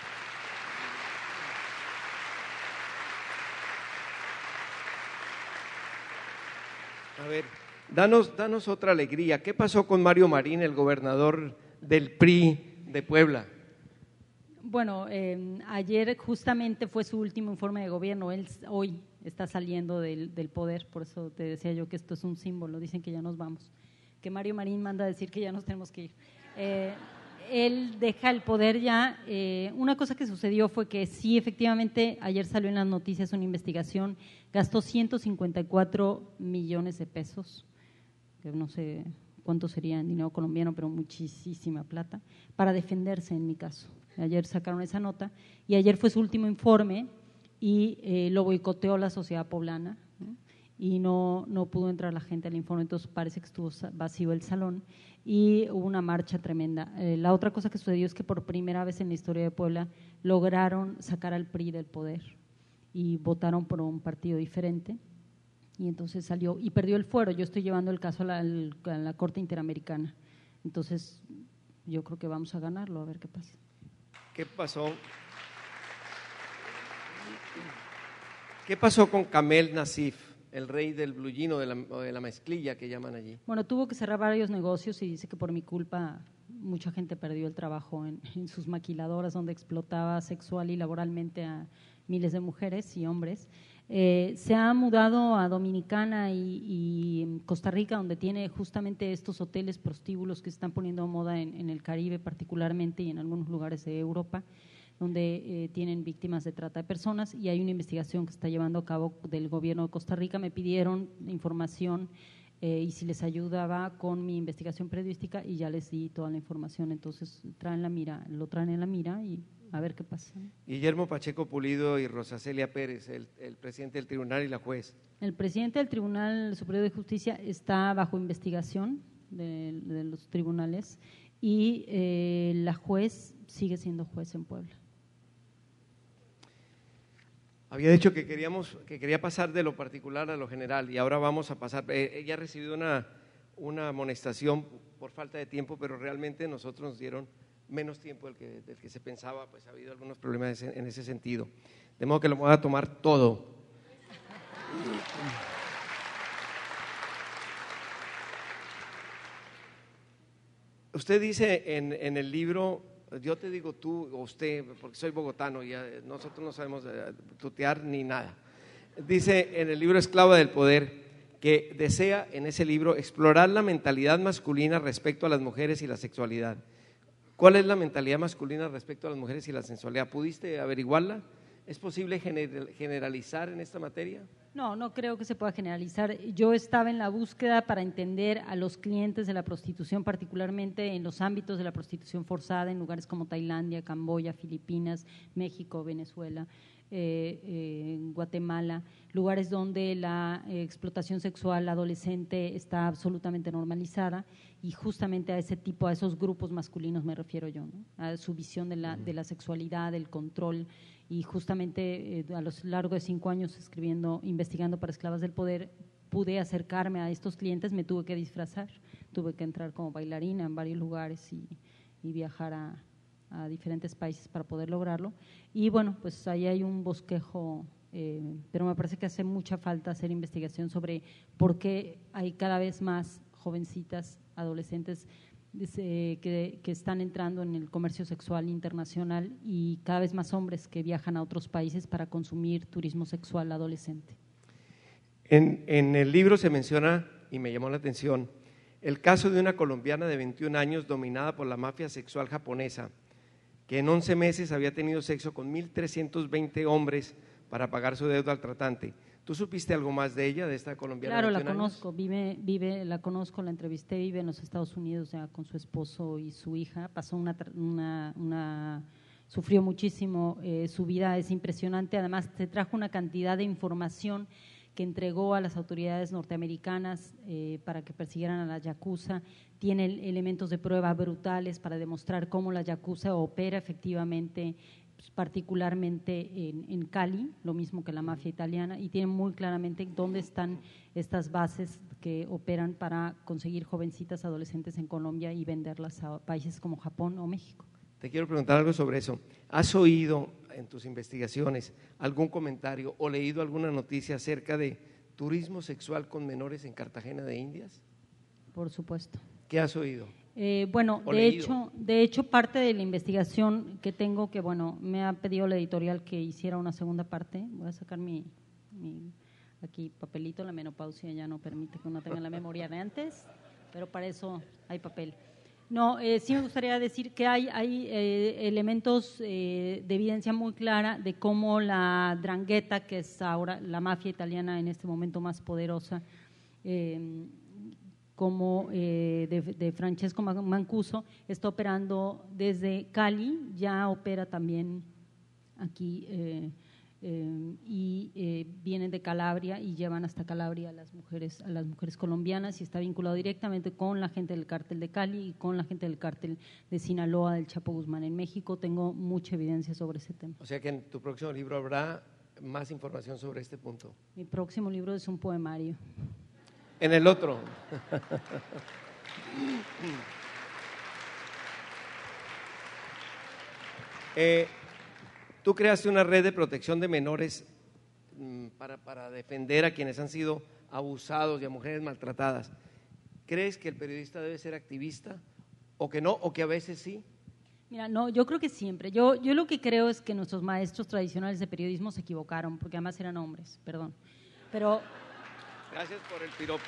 A ver, danos, danos otra alegría. ¿Qué pasó con Mario Marín, el gobernador del P R I de Puebla? Bueno, eh, ayer justamente fue su último informe de gobierno. Él hoy está saliendo del, del poder, por eso te decía yo que esto es un símbolo. Dicen que ya nos vamos, que Mario Marín manda a decir que ya nos tenemos que ir. Eh, él deja el poder ya. Eh, una cosa que sucedió fue que sí, efectivamente, ayer salió en las noticias una investigación, gastó ciento cincuenta y cuatro millones de pesos, que no sé cuánto sería en dinero colombiano, pero muchísima plata, para defenderse en mi caso. Ayer sacaron esa nota y ayer fue su último informe y eh, lo boicoteó la sociedad poblana, ¿no? Y no, no pudo entrar la gente al informe, entonces parece que estuvo vacío el salón y hubo una marcha tremenda. Eh, la otra cosa que sucedió es que por primera vez en la historia de Puebla lograron sacar al P R I del poder y votaron por un partido diferente y entonces salió y perdió el fuero. Yo estoy llevando el caso a la, a la Corte Interamericana, entonces yo creo que vamos a ganarlo, a ver qué pasa. ¿Qué pasó? ¿Qué pasó con Kamel Nasif, el rey del blue jean o de la, o de la mezclilla que llaman allí? Bueno, tuvo que cerrar varios negocios y dice que por mi culpa mucha gente perdió el trabajo en, en sus maquiladoras donde explotaba sexual y laboralmente a miles de mujeres y hombres. Eh, se ha mudado a Dominicana y, y Costa Rica, donde tiene justamente estos hoteles prostíbulos que se están poniendo de moda en, en el Caribe particularmente y en algunos lugares de Europa, donde eh, tienen víctimas de trata de personas y hay una investigación que está llevando a cabo del gobierno de Costa Rica. Me pidieron información eh, y si les ayudaba con mi investigación periodística y ya les di toda la información, entonces traen la mira, lo traen en la mira y a ver qué pasa. Guillermo Pacheco Pulido y Rosa Celia Pérez, el, el presidente del tribunal y la juez. El presidente del Tribunal Superior de Justicia está bajo investigación de, de los tribunales y eh, la juez sigue siendo juez en Puebla. Había dicho que queríamos que quería pasar de lo particular a lo general y ahora vamos a pasar. Eh, ella recibió una, una amonestación por falta de tiempo, pero realmente nosotros nos dieron menos tiempo del que, del que se pensaba, pues ha habido algunos problemas en ese sentido. De modo que lo voy a tomar todo. Usted dice en, en el libro, yo te digo tú o usted, porque soy bogotano, ya nosotros no sabemos tutear ni nada. Dice en el libro Esclava del Poder que desea en ese libro explorar la mentalidad masculina respecto a las mujeres y la sexualidad. ¿Cuál es la mentalidad masculina respecto a las mujeres y la sensualidad? ¿Pudiste averiguarla? ¿Es posible generalizar en esta materia? No, no creo que se pueda generalizar. Yo estaba en la búsqueda para entender a los clientes de la prostitución, particularmente en los ámbitos de la prostitución forzada, en lugares como Tailandia, Camboya, Filipinas, México, Venezuela, eh, eh, Guatemala, lugares donde la eh, explotación sexual adolescente está absolutamente normalizada y justamente a ese tipo, a esos grupos masculinos me refiero yo, ¿no? A su visión de la, de la sexualidad, del control. Y justamente eh, a lo largo de cinco años escribiendo, investigando para Esclavas del Poder, pude acercarme a estos clientes, me tuve que disfrazar, tuve que entrar como bailarina en varios lugares y, y viajar a, a diferentes países para poder lograrlo. Y bueno, pues ahí hay un bosquejo, eh, pero me parece que hace mucha falta hacer investigación sobre por qué hay cada vez más jovencitas, adolescentes, Que, que están entrando en el comercio sexual internacional y cada vez más hombres que viajan a otros países para consumir turismo sexual adolescente. En, en el libro se menciona, y me llamó la atención, el caso de una colombiana de veintiún años dominada por la mafia sexual japonesa, que en once meses había tenido sexo con mil trescientos veinte hombres para pagar su deuda al tratante. ¿Tú supiste algo más de ella, de esta colombiana? Claro, la veintiún años? conozco, vive, vive, la conozco, la entrevisté, vive en los Estados Unidos ya con su esposo y su hija, pasó una, una, una sufrió muchísimo, eh, su vida es impresionante, además se trajo una cantidad de información que entregó a las autoridades norteamericanas eh, para que persiguieran a la yakuza, tiene elementos de prueba brutales para demostrar cómo la yakuza opera efectivamente, pues, particularmente en, en Cali, lo mismo que la mafia italiana, y tiene muy claramente dónde están estas bases que operan para conseguir jovencitas adolescentes en Colombia y venderlas a países como Japón o México. Te quiero preguntar algo sobre eso. ¿Has oído en tus investigaciones algún comentario o leído alguna noticia acerca de turismo sexual con menores en Cartagena de Indias? Por supuesto. ¿Qué has oído? Eh, bueno, ¿O de leído? hecho, de hecho, parte de la investigación que tengo, que bueno, me ha pedido la editorial que hiciera una segunda parte, voy a sacar mi, mi aquí papelito, la menopausia ya no permite que uno tenga la memoria de antes, pero para eso hay papel. No, eh, sí me gustaría decir que hay, hay eh, elementos eh, de evidencia muy clara de cómo la 'ndrangheta, que es ahora la mafia italiana en este momento más poderosa, eh, como eh, de, de Francesco Mancuso, está operando desde Cali, ya opera también aquí eh, eh, y eh, vienen de Calabria y llevan hasta Calabria a las mujeres, a las mujeres colombianas, y está vinculado directamente con la gente del cártel de Cali y con la gente del cártel de Sinaloa, del Chapo Guzmán en México. Tengo mucha evidencia sobre ese tema. O sea que en tu próximo libro habrá más información sobre este punto. Mi próximo libro es un poemario. En el otro. eh, Tú creaste una red de protección de menores mmm, para, para defender a quienes han sido abusados y a mujeres maltratadas. ¿Crees que el periodista debe ser activista o que no, o que a veces sí? Mira, no, yo creo que siempre. Yo, yo lo que creo es que nuestros maestros tradicionales de periodismo se equivocaron, porque además eran hombres, perdón. Pero… Gracias por el piropo.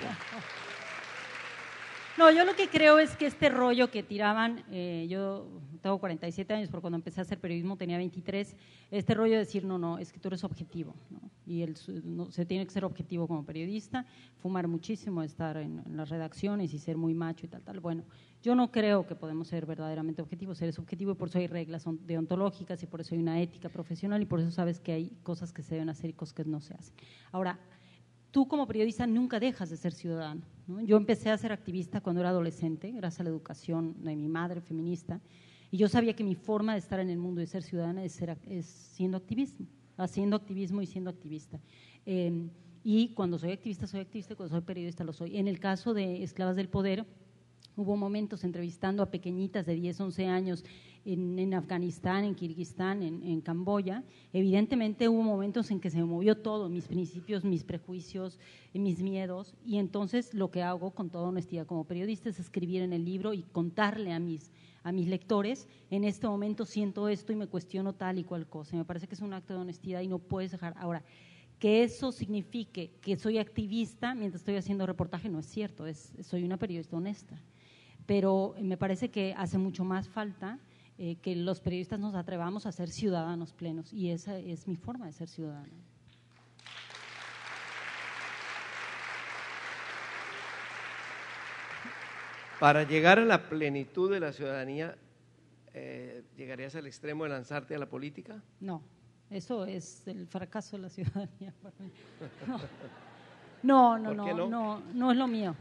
No, yo lo que creo es que este rollo que tiraban, eh, yo tengo cuarenta y siete años, pero cuando empecé a hacer periodismo tenía veintitrés, este rollo de decir, no, no, es que tú eres objetivo, ¿no? Y el, no, se tiene que ser objetivo como periodista, fumar muchísimo, estar en, en las redacciones y ser muy macho y tal, tal. Bueno, yo no creo que podemos ser verdaderamente objetivos, eres objetivo y por eso hay reglas deontológicas y por eso hay una ética profesional y por eso sabes que hay cosas que se deben hacer y cosas que no se hacen. Ahora, tú como periodista nunca dejas de ser ciudadano, ¿no? Yo empecé a ser activista cuando era adolescente, gracias a la educación de mi madre feminista, y yo sabía que mi forma de estar en el mundo y de ser ciudadana es, ser, es siendo activismo, haciendo activismo y siendo activista. Eh, y cuando soy activista, soy activista, y cuando soy periodista, lo soy. En el caso de Esclavas del Poder, hubo momentos entrevistando a pequeñitas de diez, once años en, en Afganistán, en Kirguistán, en, en Camboya. Evidentemente hubo momentos en que se me movió todo, mis principios, mis prejuicios, mis miedos, y entonces lo que hago con toda honestidad como periodista es escribir en el libro y contarle a mis, a mis lectores, en este momento siento esto y me cuestiono tal y cual cosa. Me parece que es un acto de honestidad y no puedes dejar… Ahora, que eso signifique que soy activista mientras estoy haciendo reportaje no es cierto, es, soy una periodista honesta. Pero me parece que hace mucho más falta eh, que los periodistas nos atrevamos a ser ciudadanos plenos, y esa es mi forma de ser ciudadano. Para llegar a la plenitud de la ciudadanía, eh, ¿llegarías al extremo de lanzarte a la política? No, eso es el fracaso de la ciudadanía para mí. No, no, no, ¿Por qué no? no, no, no es lo mío.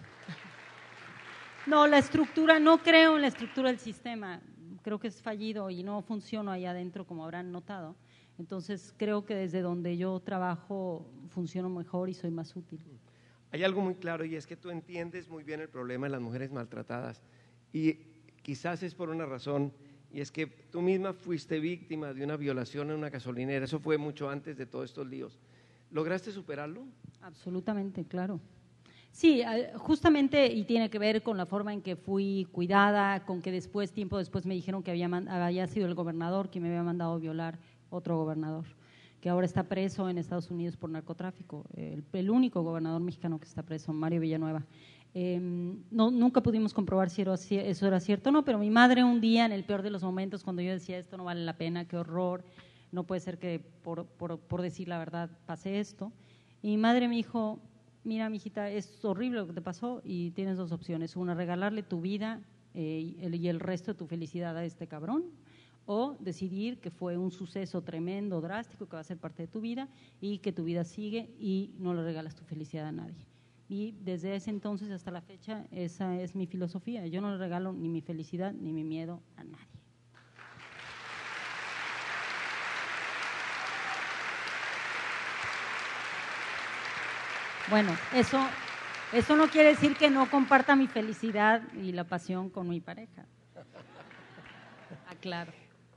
No, la estructura, no creo en la estructura del sistema, creo que es fallido y no funciona ahí adentro, como habrán notado. Entonces creo que desde donde yo trabajo funciono mejor y soy más útil. Hay algo muy claro y es que tú entiendes muy bien el problema de las mujeres maltratadas y quizás es por una razón, y es que tú misma fuiste víctima de una violación en una gasolinera, eso fue mucho antes de todos estos líos. ¿Lograste superarlo? Absolutamente, claro. Sí, justamente, y tiene que ver con la forma en que fui cuidada, con que después, tiempo después me dijeron que había, había sido el gobernador quien me había mandado violar, otro gobernador, que ahora está preso en Estados Unidos por narcotráfico, el, el único gobernador mexicano que está preso, Mario Villanueva. Eh, no, nunca pudimos comprobar si, era, si eso era cierto o no, pero mi madre un día, en el peor de los momentos, cuando yo decía esto no vale la pena, qué horror, no puede ser que por, por, por decir la verdad pase esto. Y mi madre me dijo, mira, mijita, es horrible lo que te pasó y tienes dos opciones, una, regalarle tu vida eh, y, el, y el resto de tu felicidad a este cabrón, o decidir que fue un suceso tremendo, drástico, que va a ser parte de tu vida y que tu vida sigue y no le regalas tu felicidad a nadie. Y desde ese entonces hasta la fecha, esa es mi filosofía. Yo no le regalo ni mi felicidad ni mi miedo a nadie. Bueno, eso, eso no quiere decir que no comparta mi felicidad y la pasión con mi pareja. Aclaro.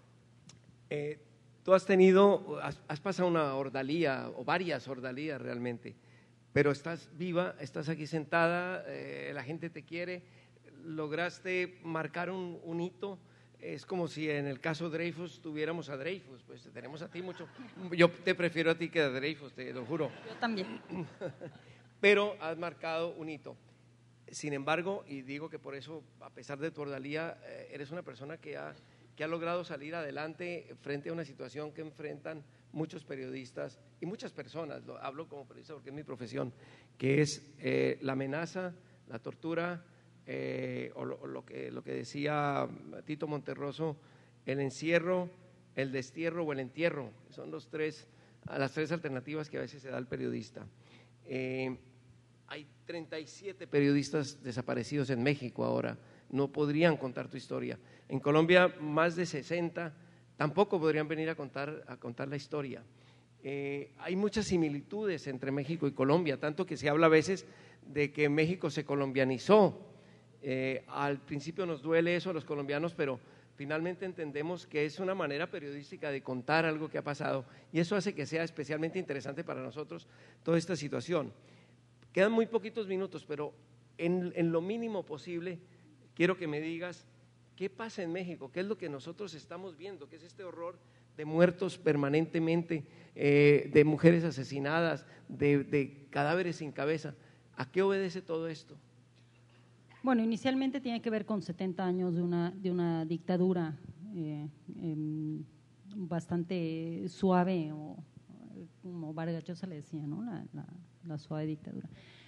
Eh, tú has tenido, has, has pasado una ordalía o varias ordalías realmente, pero estás viva, estás aquí sentada, eh, la gente te quiere, lograste marcar un, un hito. Es como si en el caso Dreyfus tuviéramos a Dreyfus, pues tenemos a ti mucho. Yo te prefiero a ti que a Dreyfus, te lo juro. Yo también. Pero has marcado un hito. Sin embargo, y digo que por eso, a pesar de tu ordalía, eh, eres una persona que ha, que ha logrado salir adelante frente a una situación que enfrentan muchos periodistas y muchas personas, lo hablo como periodista porque es mi profesión, que es eh, la amenaza, la tortura, eh, o, lo, o lo, que, lo que decía Tito Monterroso, el encierro, el destierro o el entierro, son los tres, las tres alternativas que a veces se da al periodista. Eh, hay treinta y siete periodistas desaparecidos en México ahora, no podrían contar tu historia. En Colombia más de sesenta tampoco podrían venir a contar, a contar la historia. Eh, hay muchas similitudes entre México y Colombia, tanto que se habla a veces de que México se colombianizó. Eh, al principio nos duele eso a los colombianos, pero finalmente entendemos que es una manera periodística de contar algo que ha pasado y eso hace que sea especialmente interesante para nosotros toda esta situación. Quedan muy poquitos minutos, pero en, en lo mínimo posible quiero que me digas qué pasa en México, qué es lo que nosotros estamos viendo, qué es este horror de muertos permanentemente, eh, de mujeres asesinadas, de, de cadáveres sin cabeza. ¿A qué obedece todo esto? Bueno, inicialmente tiene que ver con setenta años de una, de una dictadura eh, eh, bastante suave, o como Vargas Llosa le decía, ¿no? La, la, la suave dictadura,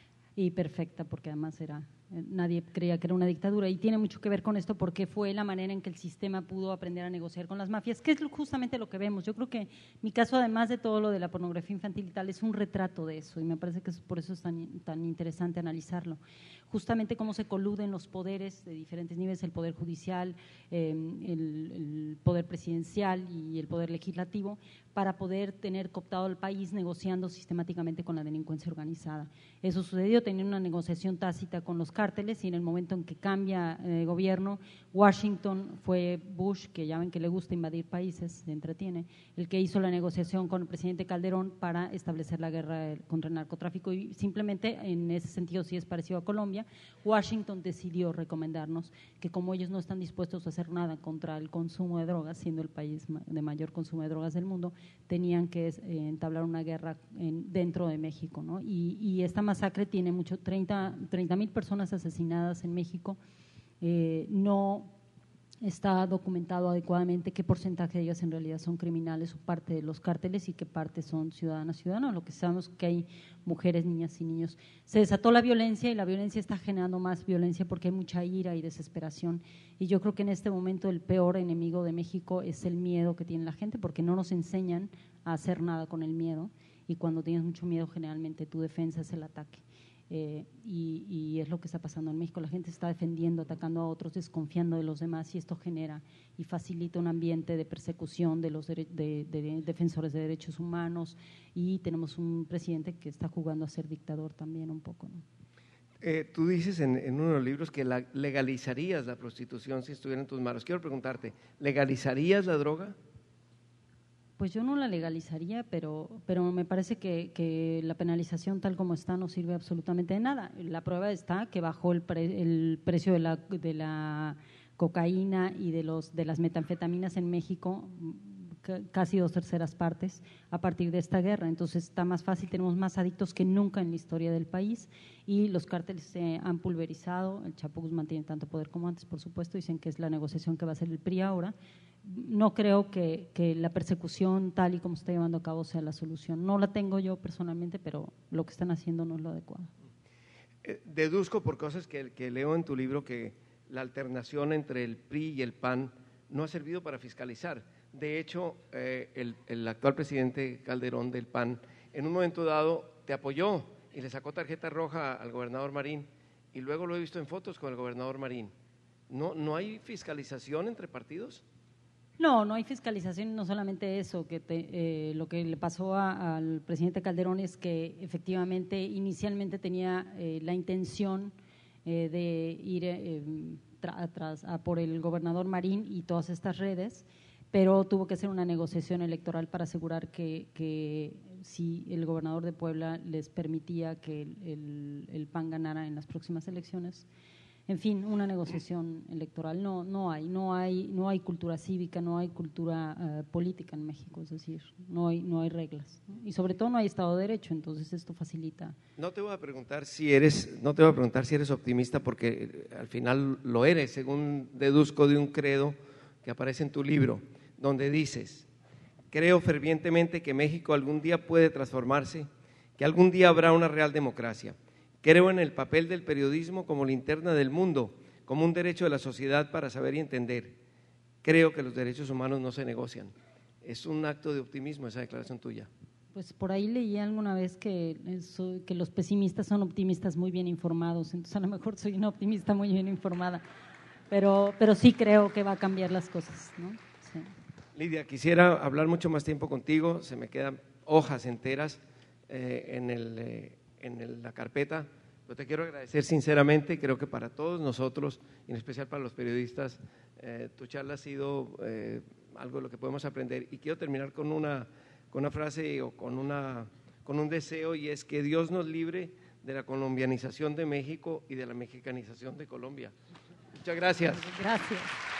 y perfecta, porque además era, nadie creía que era una dictadura, y tiene mucho que ver con esto porque fue la manera en que el sistema pudo aprender a negociar con las mafias, que es justamente lo que vemos. Yo creo que mi caso, además de todo lo de la pornografía infantil y tal, es un retrato de eso, y me parece que es, por eso es tan, tan interesante analizarlo. Justamente cómo se coluden los poderes de diferentes niveles, el poder judicial, eh, el, el poder presidencial y el poder legislativo, para poder tener cooptado el país negociando sistemáticamente con la delincuencia organizada. Eso sucedió, tenían una negociación tácita con los cárteles, y en el momento en que cambia el eh, gobierno, Washington, fue Bush, que ya ven que le gusta invadir países, se entretiene, el que hizo la negociación con el presidente Calderón para establecer la guerra contra el narcotráfico, y simplemente en ese sentido sí es parecido a Colombia. Washington decidió recomendarnos que, como ellos no están dispuestos a hacer nada contra el consumo de drogas, siendo el país de mayor consumo de drogas del mundo, tenían que eh, entablar una guerra en, dentro de México, ¿no? Y, y esta masacre tiene mucho, treinta mil personas asesinadas en México. Eh, no está documentado adecuadamente qué porcentaje de ellas en realidad son criminales o parte de los cárteles y qué parte son ciudadanas, ciudadanos. Lo que sabemos es que hay mujeres, niñas y niños. Se desató la violencia, y la violencia está generando más violencia porque hay mucha ira y desesperación, y yo creo que en este momento el peor enemigo de México es el miedo que tiene la gente, porque no nos enseñan a hacer nada con el miedo, y cuando tienes mucho miedo generalmente tu defensa es el ataque. Eh, y, y es lo que está pasando en México. La gente está defendiendo, atacando a otros, desconfiando de los demás, y esto genera y facilita un ambiente de persecución de los de, de, de defensores de derechos humanos, y tenemos un presidente que está jugando a ser dictador también un poco, ¿no? Eh, tú dices en, en uno de los libros que la, legalizarías la prostitución si estuviera en tus manos. Quiero preguntarte, ¿legalizarías la droga? Pues yo no la legalizaría, pero, pero me parece que, que la penalización tal como está no sirve absolutamente de nada. La prueba está que bajó el, pre, el precio de la, de la cocaína y de, los, de las metanfetaminas en México, casi dos terceras partes, a partir de esta guerra. Entonces está más fácil, tenemos más adictos que nunca en la historia del país, y los cárteles se han pulverizado. El Chapo Guzmán tiene tanto poder como antes, por supuesto, dicen que es la negociación que va a hacer el P R I ahora. no creo que, que la persecución tal y como se está llevando a cabo sea la solución. No la tengo yo personalmente, pero lo que están haciendo no es lo adecuado. Eh, deduzco por cosas que, que leo en tu libro que la alternación entre el P R I y el P A N no ha servido para fiscalizar. De hecho, eh, el, el actual presidente Calderón del P A N en un momento dado te apoyó y le sacó tarjeta roja al gobernador Marín, y luego lo he visto en fotos con el gobernador Marín. ¿No, no hay fiscalización entre partidos? No, no hay fiscalización, no solamente eso, que te, eh, lo que le pasó a, al presidente Calderón es que efectivamente inicialmente tenía eh, la intención eh, de ir eh, tra, tras, a por el gobernador Marín y todas estas redes, pero tuvo que hacer una negociación electoral para asegurar que, que si el gobernador de Puebla les permitía que el, el, el P A N ganara en las próximas elecciones. En fin, una negociación electoral no no hay, no hay, no hay cultura cívica, no hay cultura uh, política en México, es decir, no hay, no hay reglas, ¿no? Y sobre todo no hay Estado de Derecho, entonces esto facilita. No te voy a preguntar si eres, no te voy a preguntar si eres optimista, porque al final lo eres, según deduzco de un credo que aparece en tu libro, donde dices: creo fervientemente que México algún día puede transformarse, que algún día habrá una real democracia. Creo en el papel del periodismo como linterna del mundo, como un derecho de la sociedad para saber y entender. Creo que los derechos humanos no se negocian. Es un acto de optimismo esa declaración tuya. Pues por ahí leí alguna vez que, eso, que los pesimistas son optimistas muy bien informados, entonces a lo mejor soy una optimista muy bien informada, pero, pero sí creo que va a cambiar las cosas, ¿no? Sí. Lidia, quisiera hablar mucho más tiempo contigo, se me quedan hojas enteras eh, en el… Eh, en el, la carpeta, pero te quiero agradecer sinceramente. Creo que para todos nosotros, y en especial para los periodistas, eh, tu charla ha sido eh, algo de lo que podemos aprender, y quiero terminar con una, con una frase o con, una, con un deseo, y es que Dios nos libre de la colombianización de México y de la mexicanización de Colombia. Muchas gracias. Gracias.